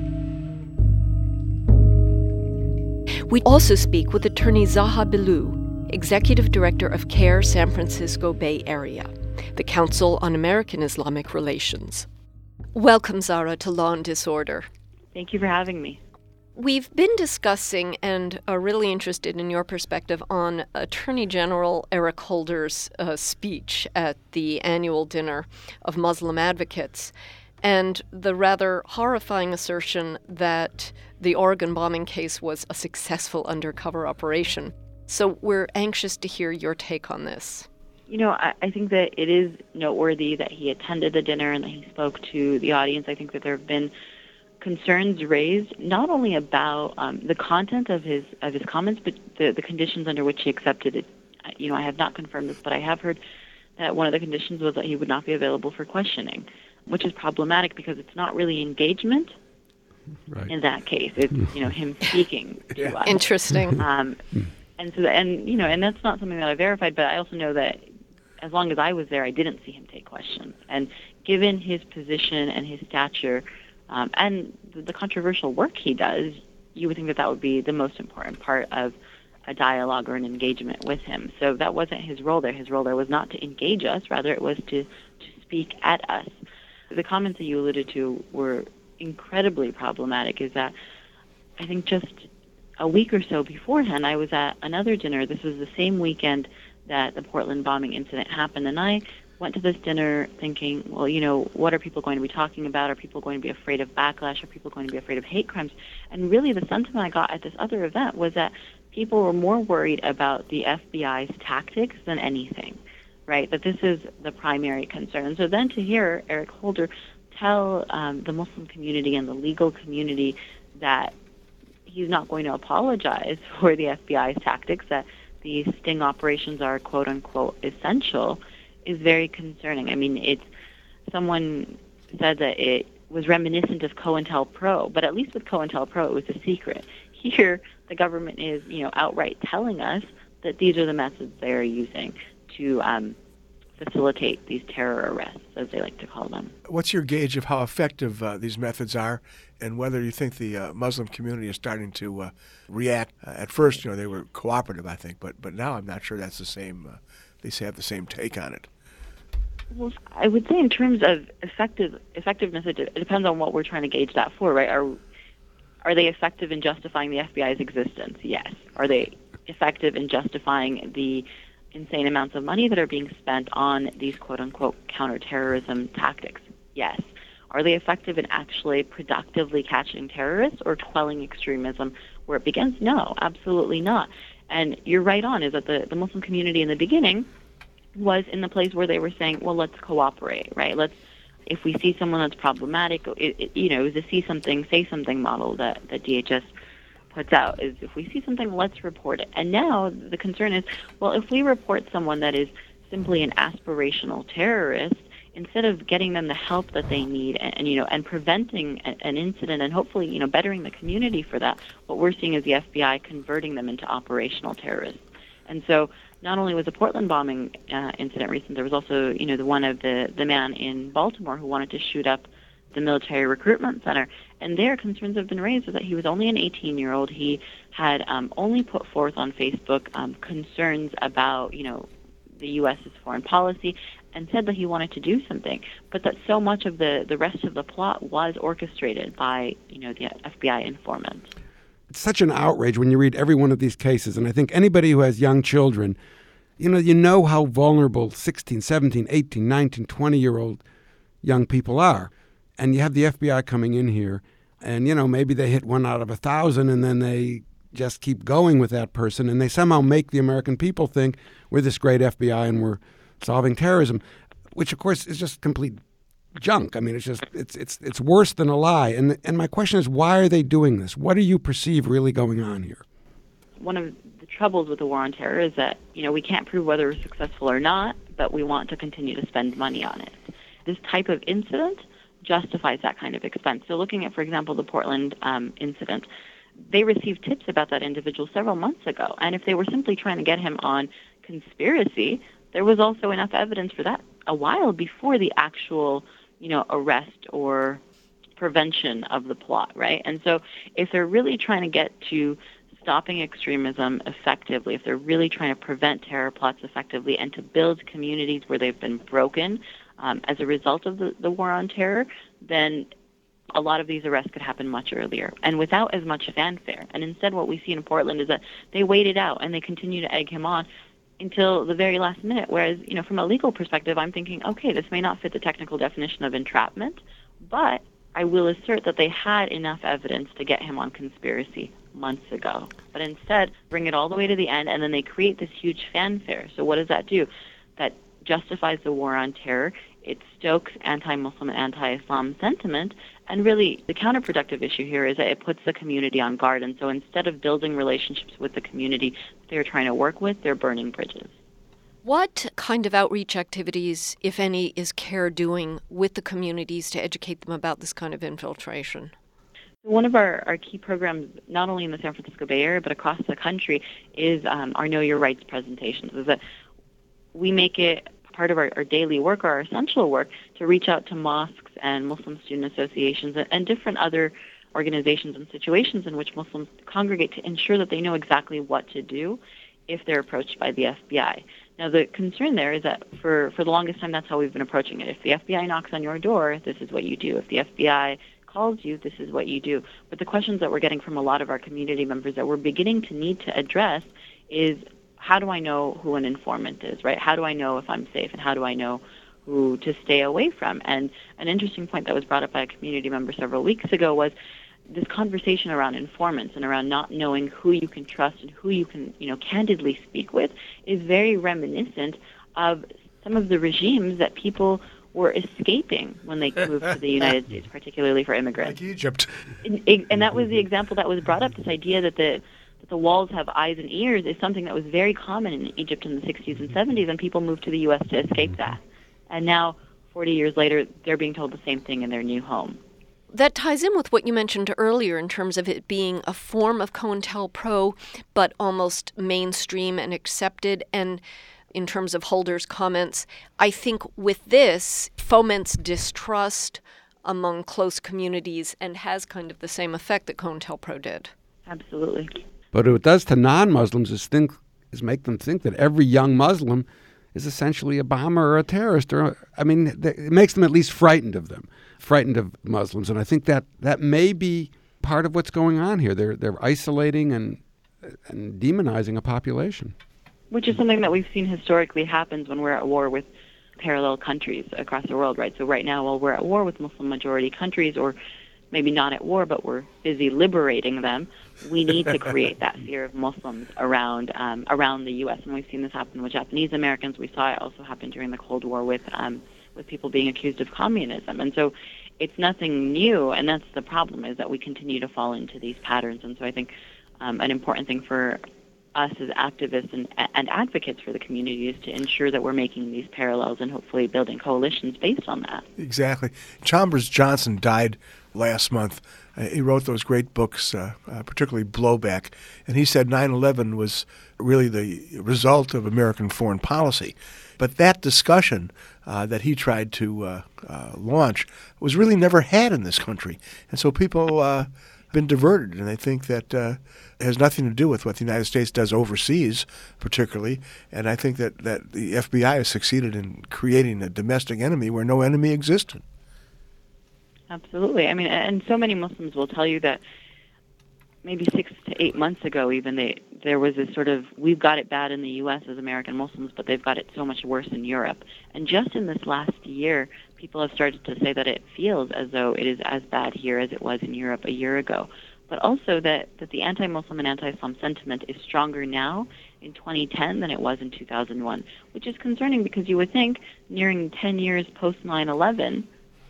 We also speak with attorney Zaha Billoo, Executive Director of CARE San Francisco Bay Area, the Council on American Islamic Relations. Welcome, Zara, to Law and Disorder. Thank you for having me. We've been discussing and are really interested in your perspective on Attorney General Eric Holder's uh, speech at the annual dinner of Muslim advocates and the rather horrifying assertion that the Oregon bombing case was a successful undercover operation. So we're anxious to hear your take on this. You know, I, I think that it is noteworthy that he attended the dinner and that he spoke to the audience. I think that there have been concerns raised not only about um, the content of his of his comments, but the, the conditions under which he accepted it. You know, I have not confirmed this, but I have heard that one of the conditions was that he would not be available for questioning, which is problematic because it's not really engagement. Right. In that case, it's you know him speaking to yeah. us. Interesting. Um, and so, and you know, and that's not something that I verified, but I also know that as long as I was there, I didn't see him take questions. And given his position and his stature. Um, and the controversial work he does, you would think that that would be the most important part of a dialogue or an engagement with him. So that wasn't his role there. His role there was not to engage us. Rather, it was to, to speak at us. The comments that you alluded to were incredibly problematic, is that I think just a week or so beforehand, I was at another dinner. This was the same weekend that the Portland bombing incident happened, and I went to this dinner thinking, well, you know, what are people going to be talking about? Are people going to be afraid of backlash? Are people going to be afraid of hate crimes? And really the sentiment I got at this other event was that people were more worried about the F B I's tactics than anything, right? That this is the primary concern. So then to hear Eric Holder tell um, the Muslim community and the legal community that he's not going to apologize for the F B I's tactics, that these sting operations are quote-unquote essential, is very concerning. I mean, it's someone said that it was reminiscent of COINTELPRO, but at least with COINTELPRO, it was a secret. Here, the government is, you know, outright telling us that these are the methods they are using to um, facilitate these terror arrests, as they like to call them. What's your gauge of how effective uh, these methods are, and whether you think the uh, Muslim community is starting to uh, react? Uh, at first, you know, they were cooperative, I think, but but now I'm not sure that's the same. Uh, they say have the same take on it. Well, I would say in terms of effective effectiveness, it, it depends on what we're trying to gauge that for, right? Are are they effective in justifying the F B I's existence? Yes. Are they effective in justifying the insane amounts of money that are being spent on these quote-unquote counterterrorism tactics? Yes. Are they effective in actually productively catching terrorists or quelling extremism where it begins? No, absolutely not. And you're right on, is that the, the Muslim community in the beginning was in the place where they were saying, well, let's cooperate, right? Let's, if we see someone that's problematic, it, it, you know, it was a see something, say something model that, that D H S puts out, is if we see something, let's report it. And now the concern is, well, if we report someone that is simply an aspirational terrorist, instead of getting them the help that they need and, and you know and preventing a, an incident and hopefully you know bettering the community for that, what we're seeing is the F B I converting them into operational terrorists. And so not only was the Portland bombing uh, incident recent, there was also you know the one of the the man in Baltimore who wanted to shoot up the military recruitment center. And their concerns have been raised was that he was only an eighteen-year-old. He had um, only put forth on Facebook um, concerns about, you know, the U S's foreign policy and said that he wanted to do something, but that so much of the, the rest of the plot was orchestrated by, you know, the F B I informant. It's such an outrage when you read every one of these cases, and I think anybody who has young children, you know, you know how vulnerable sixteen, seventeen, eighteen, nineteen, twenty-year-old young people are. And you have the F B I coming in here, and, you know, maybe they hit one out of a thousand, and then they just keep going with that person, and they somehow make the American people think we're this great F B I and we're solving terrorism, which, of course, is just complete junk. I mean, it's just it's it's it's worse than a lie. And and my question is, why are they doing this? What do you perceive really going on here? One of the troubles with the war on terror is that, you know, we can't prove whether we're successful or not, but we want to continue to spend money on it. This type of incident justifies that kind of expense. So looking at, for example, the Portland um, incident, they received tips about that individual several months ago. And if they were simply trying to get him on conspiracy, there was also enough evidence for that a while before the actual, you know, arrest or prevention of the plot, right? And so if they're really trying to get to stopping extremism effectively, if they're really trying to prevent terror plots effectively and to build communities where they've been broken um, as a result of the, the war on terror, then a lot of these arrests could happen much earlier and without as much fanfare. And instead what we see in Portland is that they wait it out and they continue to egg him on until the very last minute. Whereas, you know, from a legal perspective, I'm thinking, okay, this may not fit the technical definition of entrapment, but I will assert that they had enough evidence to get him on conspiracy months ago. But instead, bring it all the way to the end, and then they create this huge fanfare. So what does that do? That justifies the war on terror. It stokes anti-Muslim and anti-Islam sentiment. And really, the counterproductive issue here is that it puts the community on guard. And so instead of building relationships with the community they're trying to work with, they're burning bridges. What kind of outreach activities, if any, is CARE doing with the communities to educate them about this kind of infiltration? One of our, our key programs, not only in the San Francisco Bay Area, but across the country, is um, our Know Your Rights presentations. Is that we make it part of our, our daily work or our essential work to reach out to mosques and Muslim student associations and, and different other organizations and situations in which Muslims congregate to ensure that they know exactly what to do if they're approached by the F B I. Now, the concern there is that for, for the longest time, that's how we've been approaching it. If the F B I knocks on your door, this is what you do. If the F B I calls you, this is what you do. But the questions that we're getting from a lot of our community members that we're beginning to need to address is, how do I know who an informant is, right? How do I know if I'm safe, and how do I know who to stay away from? And an interesting point that was brought up by a community member several weeks ago was this conversation around informants and around not knowing who you can trust and who you can, you know, candidly speak with is very reminiscent of some of the regimes that people were escaping when they moved to the United States, particularly for immigrants. Like Egypt. And, and that was the example that was brought up, this idea that the that the walls have eyes and ears is something that was very common in Egypt in the sixties and seventies, and people moved to the U S to escape that. And now, forty years later, they're being told the same thing in their new home. That ties in with what you mentioned earlier in terms of it being a form of COINTELPRO, but almost mainstream and accepted. And in terms of Holder's comments, I think with this foments distrust among close communities and has kind of the same effect that COINTELPRO did. Absolutely. But what it does to non-Muslims is think is make them think that every young Muslim is essentially a bomber or a terrorist. Or I mean, it makes them at least frightened of them, frightened of Muslims. And I think that that may be part of what's going on here. They're they're isolating and and demonizing a population. Which is something that we've seen historically happens when we're at war with parallel countries across the world, right? So right now, while we're at war with Muslim-majority countries, or maybe not at war, but we're busy liberating them, we need to create that fear of Muslims around um, around the U S. And we've seen this happen with Japanese Americans. We saw it also happen during the Cold War with um, with people being accused of communism. And so it's nothing new, and that's the problem, is that we continue to fall into these patterns. And so I think um, an important thing for us as activists and, and advocates for the community is to ensure that we're making these parallels and hopefully building coalitions based on that. Exactly. Chalmers Johnson died last month. Uh, he wrote those great books, uh, uh, particularly Blowback, and he said nine eleven was really the result of American foreign policy. But that discussion uh, that he tried to uh, uh, launch was really never had in this country. And so people uh, have been diverted, and they think that uh, it has nothing to do with what the United States does overseas, particularly. And I think that, that the F B I has succeeded in creating a domestic enemy where no enemy existed. Absolutely. I mean, and so many Muslims will tell you that maybe six to eight months ago even, they there was this sort of, we've got it bad in the U S as American Muslims, but they've got it so much worse in Europe. And just in this last year, people have started to say that it feels as though it is as bad here as it was in Europe a year ago. But also that, that the anti-Muslim and anti-Islam sentiment is stronger now in twenty ten than it was in two thousand one, which is concerning because you would think nearing ten years post nine eleven,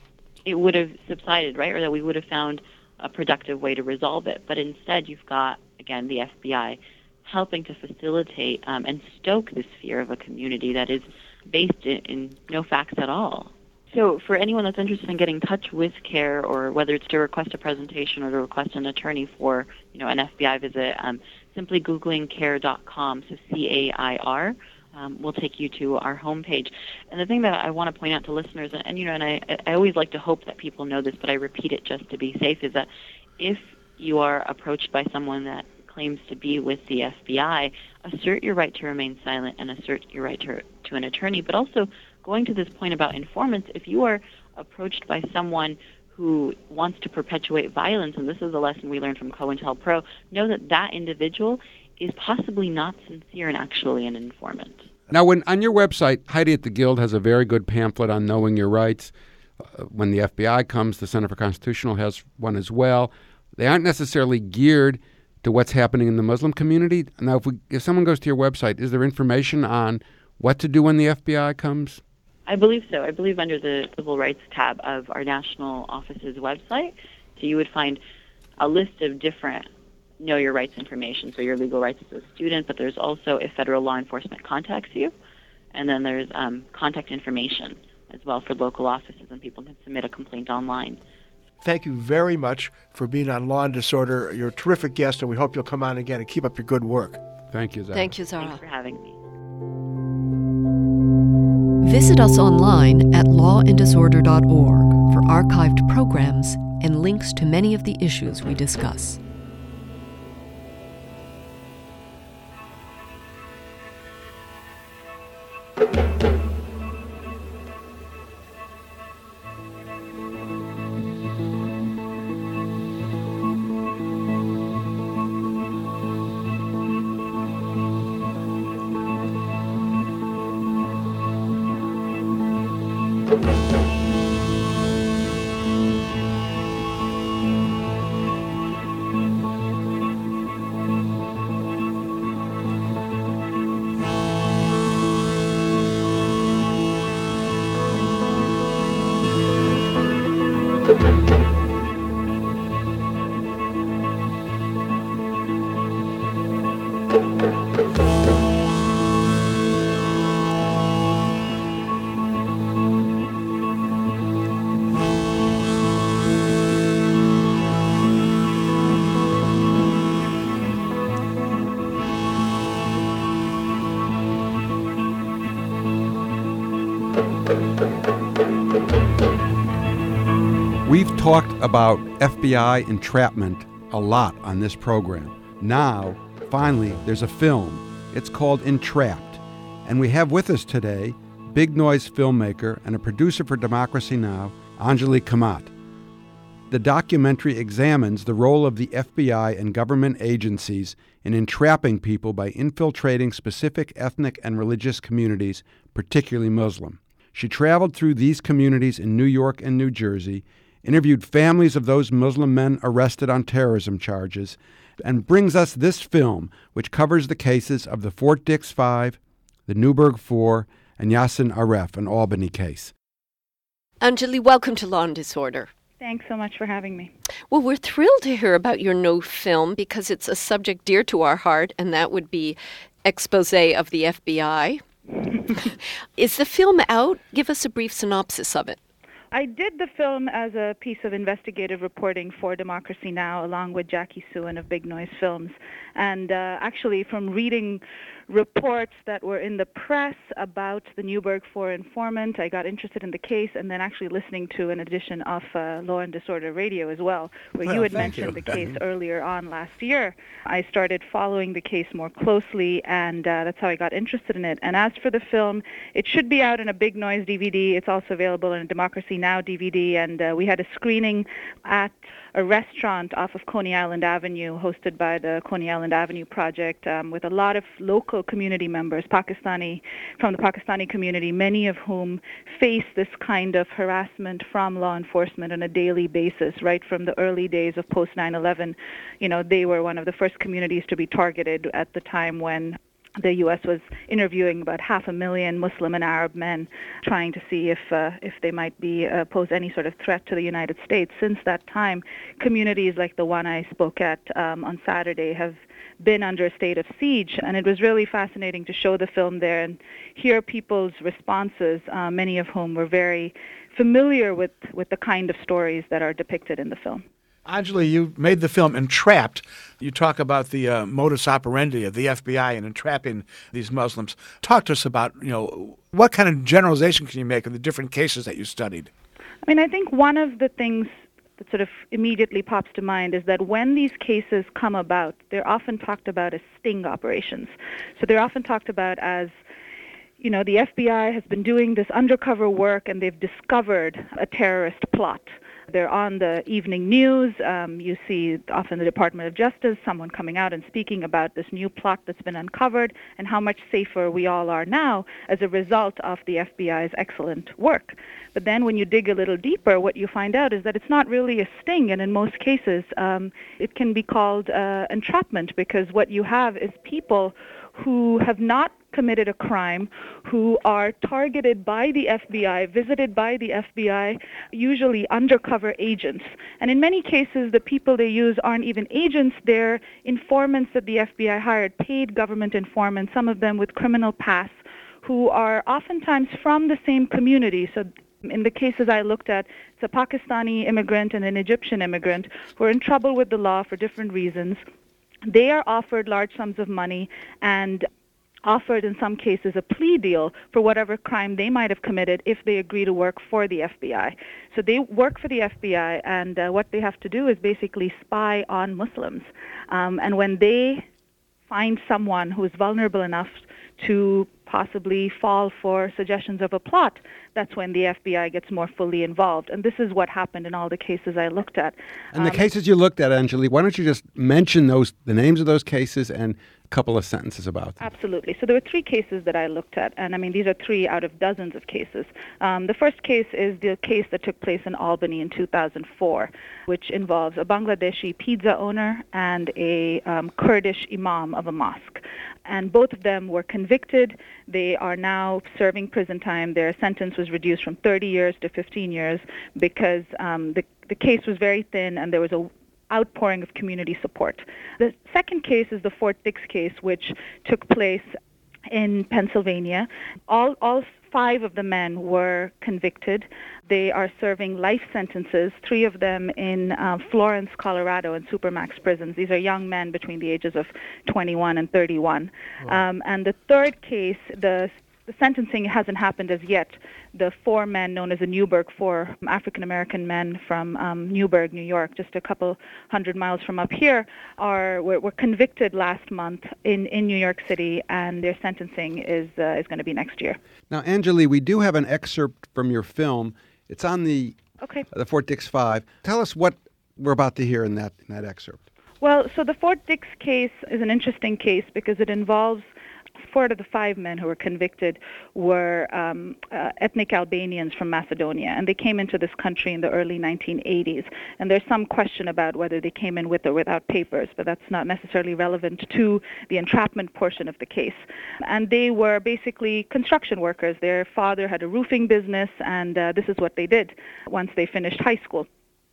it would have subsided, right? Or that we would have found a productive way to resolve it. But instead, you've got, again, the F B I helping to facilitate um, and stoke this fear of a community that is based in, in no facts at all. So for anyone that's interested in getting in touch with CAIR, or whether it's to request a presentation or to request an attorney for, you know, an F B I visit, um, simply Googling cair dot com, so C A I R, Um, will take you to our homepage. And the thing that I want to point out to listeners, and, and you know, and I, I always like to hope that people know this, but I repeat it just to be safe, is that if you are approached by someone that claims to be with the F B I, assert your right to remain silent and assert your right to, to an attorney. But also, going to this point about informants, if you are approached by someone who wants to perpetuate violence, and this is a lesson we learned from COINTELPRO, know that that individual is possibly not sincere and actually an informant. Now, when on your website, Heidi at the Guild has a very good pamphlet on knowing your rights. Uh, when the F B I comes, the Center for Constitutional has one as well. They aren't necessarily geared to what's happening in the Muslim community. Now, if we, if someone goes to your website, is there information on what to do when the F B I comes? I believe so. I believe under the Civil Rights tab of our national office's website, so you would find a list of different know your rights information, so your legal rights as a student, but there's also if federal law enforcement contacts you, and then there's um, contact information as well for local offices, and people can submit a complaint online. Thank you very much for being on Law and Disorder. You're a terrific guest, and we hope you'll come on again and keep up your good work. Thank you, Zara. Thank you, Zara. Thanks for having me. Visit us online at law and disorder dot org for archived programs and links to many of the issues we discuss. We've talked about F B I entrapment a lot on this program. Now, finally, there's a film. It's called Entrapped. And we have with us today big noise filmmaker and a producer for Democracy Now!, Anjali Kamat. The documentary examines the role of the F B I and government agencies in entrapping people by infiltrating specific ethnic and religious communities, particularly Muslim. She traveled through these communities in New York and New Jersey, interviewed families of those Muslim men arrested on terrorism charges, and brings us this film, which covers the cases of the Fort Dix Five, the Newburgh Four, and Yassin Aref, an Albany case. Anjali, welcome to Law and Disorder. Thanks so much for having me. Well, we're thrilled to hear about your new film because it's a subject dear to our heart, and that would be expose of the F B I. Is the film out? Give us a brief synopsis of it. I did the film as a piece of investigative reporting for Democracy Now! Along with Jackie Suin of Big Noise Films. And uh, actually, from reading reports that were in the press about the Newburgh four informant, I got interested in the case, and then actually listening to an edition of uh, Law and Disorder Radio as well, where Well, you had thank mentioned you. the case earlier on last year. I started following the case more closely, and uh, that's how I got interested in it. And as for the film, it should be out in a Big Noise D V D. It's also available in a Democracy Now! D V D, and uh, we had a screening at a restaurant off of Coney Island Avenue, hosted by the Coney Island Avenue Project, um, with a lot of local community members, Pakistani, from the Pakistani community, many of whom face this kind of harassment from law enforcement on a daily basis, right from the early days of post nine eleven. You know, they were one of the first communities to be targeted at the time when the U S was interviewing about half a million Muslim and Arab men, trying to see if uh, if they might be uh, pose any sort of threat to the United States. Since that time, communities like the one I spoke at um, on Saturday have been under a state of siege, and it was really fascinating to show the film there and hear people's responses, uh, many of whom were very familiar with, with the kind of stories that are depicted in the film. Anjali, you made the film Entrapped. You talk about the uh, modus operandi of the F B I in entrapping these Muslims. Talk to us about, you know, what kind of generalization can you make of the different cases that you studied? I mean, I think one of the things that sort of immediately pops to mind is that when these cases come about, they're often talked about as sting operations. So they're often talked about as, you know, the F B I has been doing this undercover work and they've discovered a terrorist plot. They're on the evening news. Um, you see often the Department of Justice, someone coming out and speaking about this new plot that's been uncovered and how much safer we all are now as a result of the F B I's excellent work. But then when you dig a little deeper, what you find out is that it's not really a sting, and in most cases um, it can be called uh, entrapment, because what you have is people who have not committed a crime, who are targeted by the F B I, visited by the F B I, usually undercover agents. And in many cases, the people they use aren't even agents, they're informants that the F B I hired, paid government informants, some of them with criminal pasts, who are oftentimes from the same community. So in the cases I looked at, it's a Pakistani immigrant and an Egyptian immigrant who are in trouble with the law for different reasons. They are offered large sums of money and offered in some cases a plea deal for whatever crime they might have committed if they agree to work for the F B I. So they work for the F B I, and uh, what they have to do is basically spy on Muslims. Um, and when they find someone who is vulnerable enough to possibly fall for suggestions of a plot, that's when the F B I gets more fully involved. And this is what happened in all the cases I looked at. And the Um, cases you looked at, Anjali, why don't you just mention those, the names of those cases and a couple of sentences about them? Absolutely. So there were three cases that I looked at, and I mean, these are three out of dozens of cases. Um, the first case is the case that took place in Albany in two thousand four, which involves a Bangladeshi pizza owner and a um, Kurdish imam of a mosque. And both of them were convicted. They are now serving prison time. Their sentence was reduced from thirty years to fifteen years because um, the, the case was very thin and there was a outpouring of community support. The second case is the Fort Dix case, which took place in Pennsylvania. All, all five of the men were convicted. They are serving life sentences, three of them in uh, Florence, Colorado, in Supermax prisons. These are young men between the ages of twenty-one and thirty-one. Wow. Um, and the third case, the The sentencing hasn't happened as yet. The four men known as the Newburgh Four, African-American men from um, Newburgh, New York, just a couple hundred miles from up here, are were, were convicted last month in, in New York City, and their sentencing is uh, is going to be next year. Now, Anjali, we do have an excerpt from your film. It's on the okay. uh, the Fort Dix Five. Tell us what we're about to hear in that in that excerpt. Well, so the Fort Dix case is an interesting case because it involves four of the five men who were convicted were um, uh, ethnic Albanians from Macedonia, and they came into this country in the early nineteen eighties. And there's some question about whether they came in with or without papers, but that's not necessarily relevant to the entrapment portion of the case. And they were basically construction workers. Their father had a roofing business, and uh, this is what they did once they finished high school.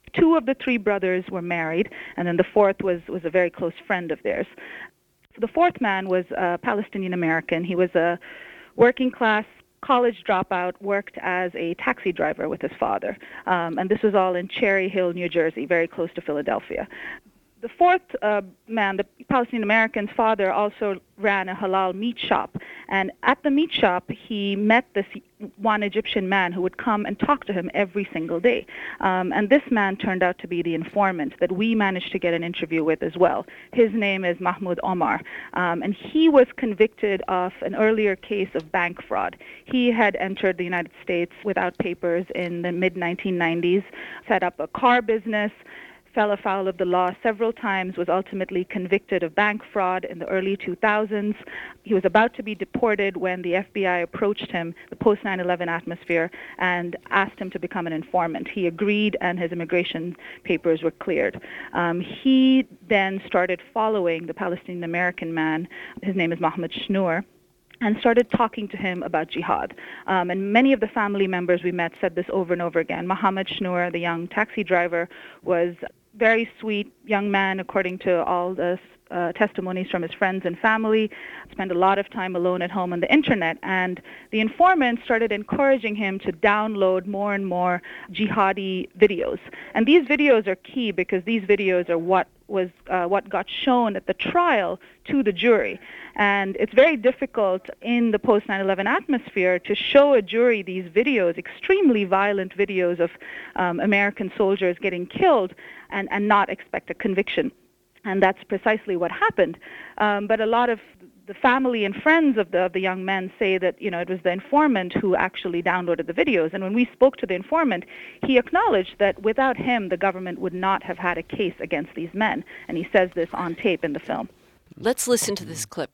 Two of the three brothers were married, and then the fourth was, was a very close friend of theirs. The fourth man was a Palestinian American. He was a working class college dropout, worked as a taxi driver with his father. Um, and this was all in Cherry Hill, New Jersey, very close to Philadelphia. The fourth uh, man, the Palestinian American's father, also ran a halal meat shop. And at the meat shop, he met this one Egyptian man who would come and talk to him every single day. Um, and this man turned out to be the informant that we managed to get an interview with as well. His name is Mahmoud Omar. Um, and he was convicted of an earlier case of bank fraud. He had entered the United States without papers in the mid nineteen nineties, set up a car business, fell afoul of the law several times, was ultimately convicted of bank fraud in the early two thousands. He was about to be deported when the F B I approached him, the post nine eleven atmosphere, and asked him to become an informant. He agreed, and his immigration papers were cleared. Um, he then started following the Palestinian American man. His name is Mohammed Schnur, and started talking to him about jihad. Um, and many of the family members we met said this over and over again. Mohammed Schnur, the young taxi driver, was very sweet young man, according to all the uh, testimonies from his friends and family, spent a lot of time alone at home on the internet. And the informant started encouraging him to download more and more jihadi videos. And these videos are key because these videos are what was uh, what got shown at the trial to the jury. And it's very difficult in the post nine eleven atmosphere to show a jury these videos, extremely violent videos of um, American soldiers getting killed, and, and not expect a conviction. And that's precisely what happened. Um, but a lot of the family and friends of the, of the young men say that, you know, it was the informant who actually downloaded the videos. And when we spoke to the informant, he acknowledged that without him, the government would not have had a case against these men. And he says this on tape in the film. Let's listen to this clip.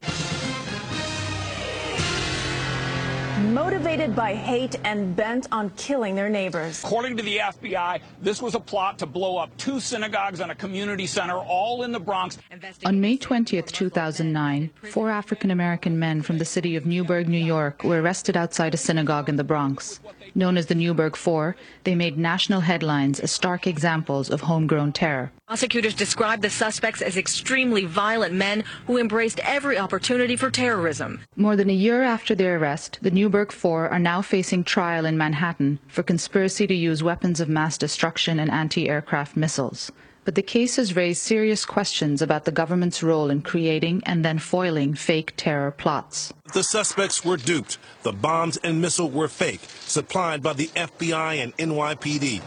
Motivated by hate and bent on killing their neighbors. According to the F B I, this was a plot to blow up two synagogues and a community center, all in the Bronx. On May twentieth, two thousand nine, four African-American men from the city of Newburgh, New York, were arrested outside a synagogue in the Bronx. Known as the Newburgh Four, they made national headlines as stark examples of homegrown terror. Prosecutors described the suspects as extremely violent men who embraced every opportunity for terrorism. More than a year after their arrest, the Newburgh Four are now facing trial in Manhattan for conspiracy to use weapons of mass destruction and anti-aircraft missiles. But the case has raised serious questions about the government's role in creating and then foiling fake terror plots. The suspects were duped. The bombs and missile were fake, supplied by the F B I and N Y P D.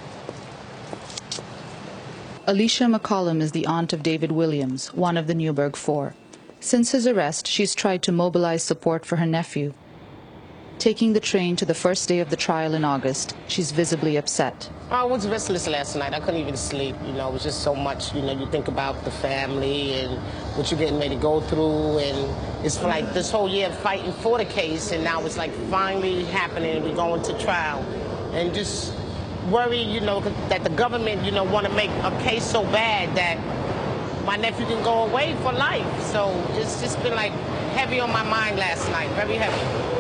Alicia McCollum is the aunt of David Williams, one of the Newburgh Four. Since his arrest, she's tried to mobilize support for her nephew. Taking the train to the first day of the trial in August, she's visibly upset. I was restless last night. I couldn't even sleep. You know, it was just so much. You know, you think about the family and what you're getting ready to go through. And it's like this whole year fighting for the case, and now it's like finally happening. We're going to trial. And just worry, you know, that the government, you know, want to make a case so bad that my nephew can go away for life. So it's just been like heavy on my mind last night, very heavy.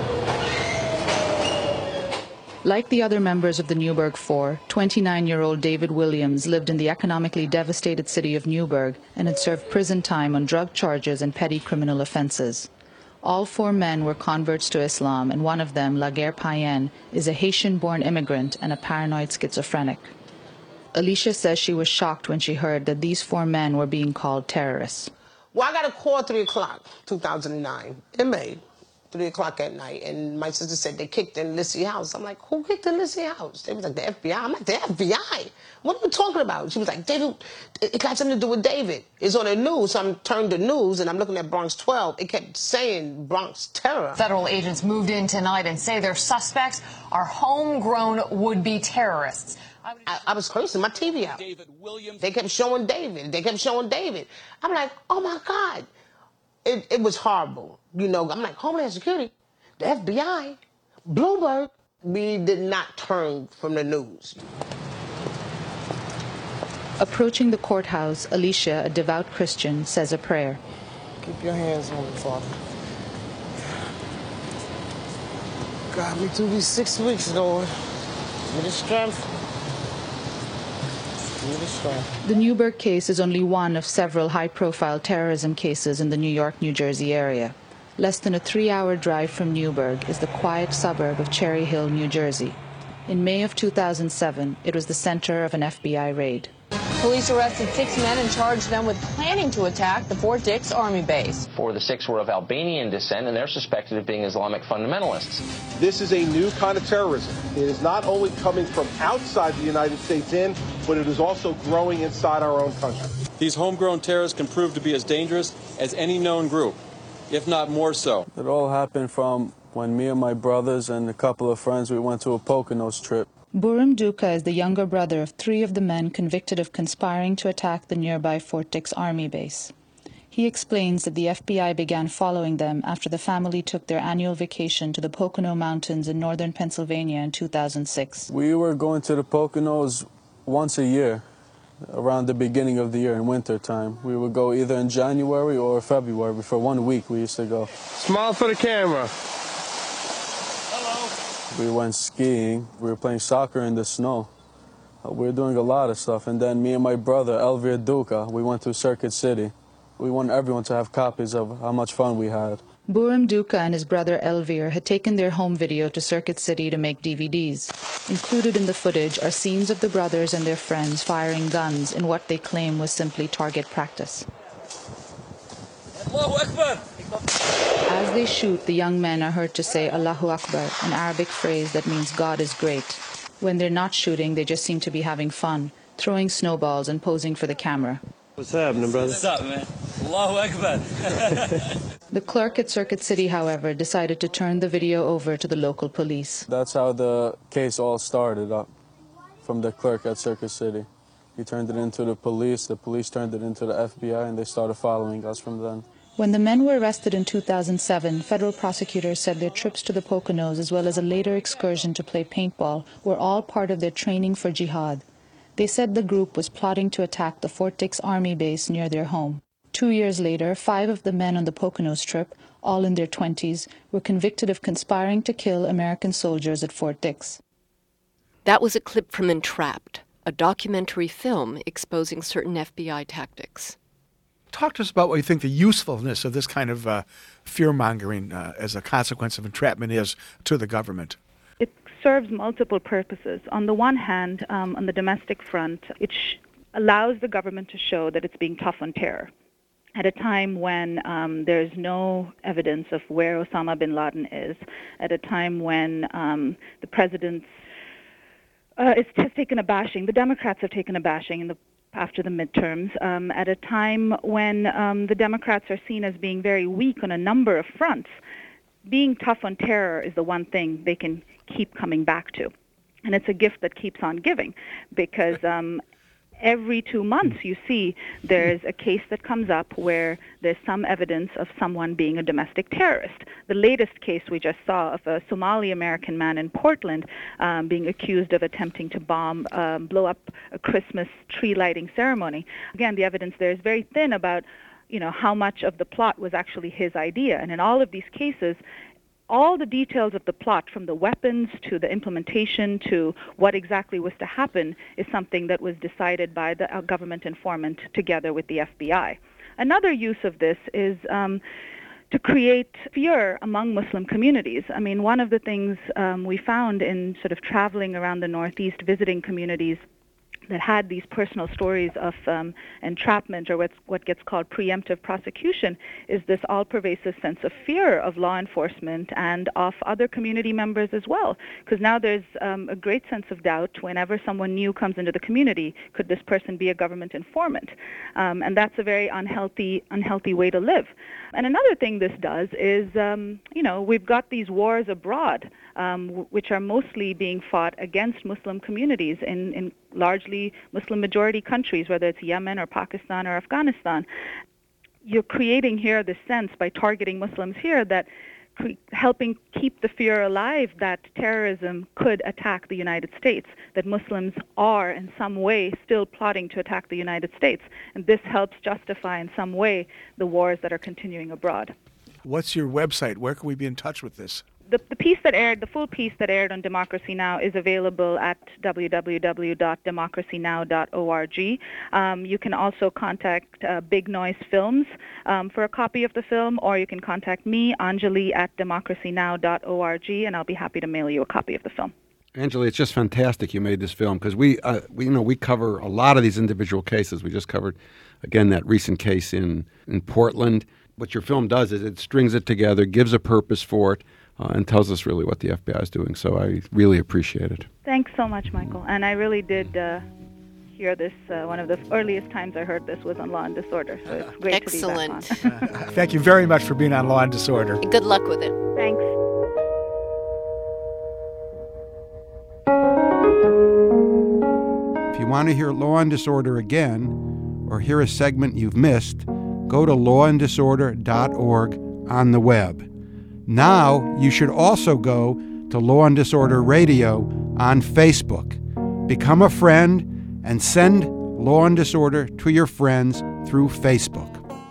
Like the other members of the Newburgh Four, twenty-nine-year-old David Williams lived in the economically devastated city of Newburgh and had served prison time on drug charges and petty criminal offenses. All four men were converts to Islam, and one of them, Laguerre Payen, is a Haitian-born immigrant and a paranoid schizophrenic. Alicia says she was shocked when she heard that these four men were being called terrorists. Well, I got a call at three o'clock, two thousand nine, in May. three o'clock at night, and my sister said they kicked in Lissy house. I'm like, who kicked in Lissy house? They was like, the F B I. I'm like, the F B I? What are you talking about? She was like, David, it got something to do with David. It's on the news, so I'm turned the news, and I'm looking at Bronx twelve. It kept saying Bronx terror. Federal agents moved in tonight and say their suspects are homegrown would-be terrorists. I, I was cursing my T V out. David Williams. They kept showing David. They kept showing David. I'm like, oh, my God. It, it was horrible. You know, I'm like, Homeland Security, the F B I, Bloomberg. We did not turn from the news. Approaching the courthouse, Alicia, a devout Christian, says a prayer. Keep your hands on me, Father. Got me through these six weeks, Lord. With the strength The Newburgh case is only one of several high-profile terrorism cases in the New York, New Jersey area. Less than a three-hour drive from Newburgh is the quiet suburb of Cherry Hill, New Jersey. In May of two thousand seven, it was the center of an F B I raid. Police arrested six men and charged them with planning to attack the Fort Dix Army base. Four of the six were of Albanian descent, and they're suspected of being Islamic fundamentalists. This is a new kind of terrorism. It is not only coming from outside the United States in, but it is also growing inside our own country. These homegrown terrorists can prove to be as dangerous as any known group, if not more so. It all happened from when me and my brothers and a couple of friends, we went to a Poconos trip. Burim Duka is the younger brother of three of the men convicted of conspiring to attack the nearby Fort Dix Army base. He explains that the F B I began following them after the family took their annual vacation to the Pocono Mountains in northern Pennsylvania in two thousand six. We were going to the Poconos once a year, around the beginning of the year in winter time. We would go either in January or February. For one week we used to go. Smile for the camera. We went skiing, we were playing soccer in the snow. Uh, we were doing a lot of stuff. And then me and my brother, Elvir Duka, we went to Circuit City. We want everyone to have copies of how much fun we had. Burim Duka and his brother Elvir had taken their home video to Circuit City to make D V Ds. Included in the footage are scenes of the brothers and their friends firing guns in what they claim was simply target practice. Allahu Akbar! As they shoot, the young men are heard to say Allahu Akbar, an Arabic phrase that means God is great. When they're not shooting, they just seem to be having fun, throwing snowballs and posing for the camera. What's happening, brother? What's up, man? Allahu Akbar! The clerk at Circuit City, however, decided to turn the video over to the local police. That's how the case all started up, from the clerk at Circuit City. He turned it into the police, the police turned it into the F B I, and they started following us from then. When the men were arrested in two thousand seven, federal prosecutors said their trips to the Poconos, as well as a later excursion to play paintball, were all part of their training for jihad. They said the group was plotting to attack the Fort Dix Army base near their home. Two years later, five of the men on the Poconos trip, all in their twenties, were convicted of conspiring to kill American soldiers at Fort Dix. That was a clip from Entrapped, a documentary film exposing certain F B I tactics. Talk to us about what you think the usefulness of this kind of uh, fear-mongering uh, as a consequence of entrapment is to the government. It serves multiple purposes. On the one hand, um, on the domestic front, it sh- allows the government to show that it's being tough on terror. At a time when um, there's no evidence of where Osama bin Laden is, at a time when um, the president uh, is, has taken a bashing, the Democrats have taken a bashing in the after the midterms, um, at a time when um, the Democrats are seen as being very weak on a number of fronts, being tough on terror is the one thing they can keep coming back to. And it's a gift that keeps on giving, because um, every two months you see there's a case that comes up where there's some evidence of someone being a domestic terrorist. The latest case we just saw of a Somali-American man in Portland um, being accused of attempting to bomb, um, blow up a Christmas tree lighting ceremony. Again, the evidence there is very thin about, you know, how much of the plot was actually his idea. And in all of these cases, all the details of the plot, from the weapons to the implementation to what exactly was to happen, is something that was decided by the government informant together with the F B I. Another use of this is um, to create fear among Muslim communities. I mean, one of the things um, we found in sort of traveling around the Northeast, visiting communities that had these personal stories of um, entrapment, or what's, what gets called preemptive prosecution, is this all-pervasive sense of fear of law enforcement and of other community members as well. Because now there's um, a great sense of doubt whenever someone new comes into the community. Could this person be a government informant? Um, and that's a very unhealthy, unhealthy way to live. And another thing this does is, um, you know, we've got these wars abroad, um, w- which are mostly being fought against Muslim communities in, in largely Muslim-majority countries, whether it's Yemen or Pakistan or Afghanistan. You're creating here this sense, by targeting Muslims here, that cre- helping keep the fear alive that terrorism could attack the United States, that Muslims are in some way still plotting to attack the United States. And this helps justify in some way the wars that are continuing abroad. What's your website? Where can we be in touch with this? the, the piece that aired, the full piece that aired on Democracy Now! Is available at w w w dot democracy now dot org. Um, you can also contact uh, Big Noise Films um, for a copy of the film, or you can contact me, Anjali, at democracy now dot org, and I'll be happy to mail you a copy of the film. Angela, it's just fantastic you made this film because we, uh, we, you know, we cover a lot of these individual cases. We just covered, again, that recent case in, in Portland. What your film does is it strings it together, gives a purpose for it, uh, and tells us really what the F B I is doing. So I really appreciate it. Thanks so much, Michael. And I really did uh, hear this. Uh, one of the earliest times I heard this was on Law and Disorder. So it's great Excellent. to be back on. Thank you very much for being on Law and Disorder. Good luck with it. Thanks. If you want to hear Law and Disorder again or hear a segment you've missed, go to law and disorder dot org on the web. Now you should also go to Law and Disorder Radio on Facebook. Become a friend and send Law and Disorder to your friends through Facebook.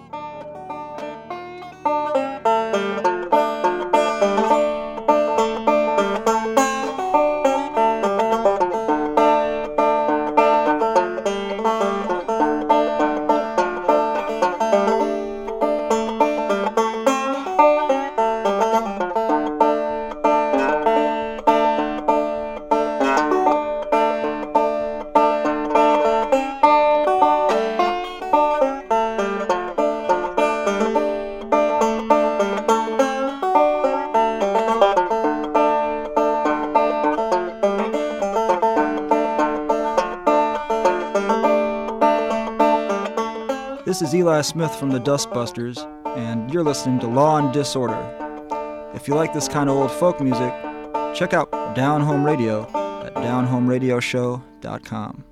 This is Eli Smith from the Dustbusters, and you're listening to Law and Disorder. If you like this kind of old folk music, check out Down Home Radio at down home radio show dot com.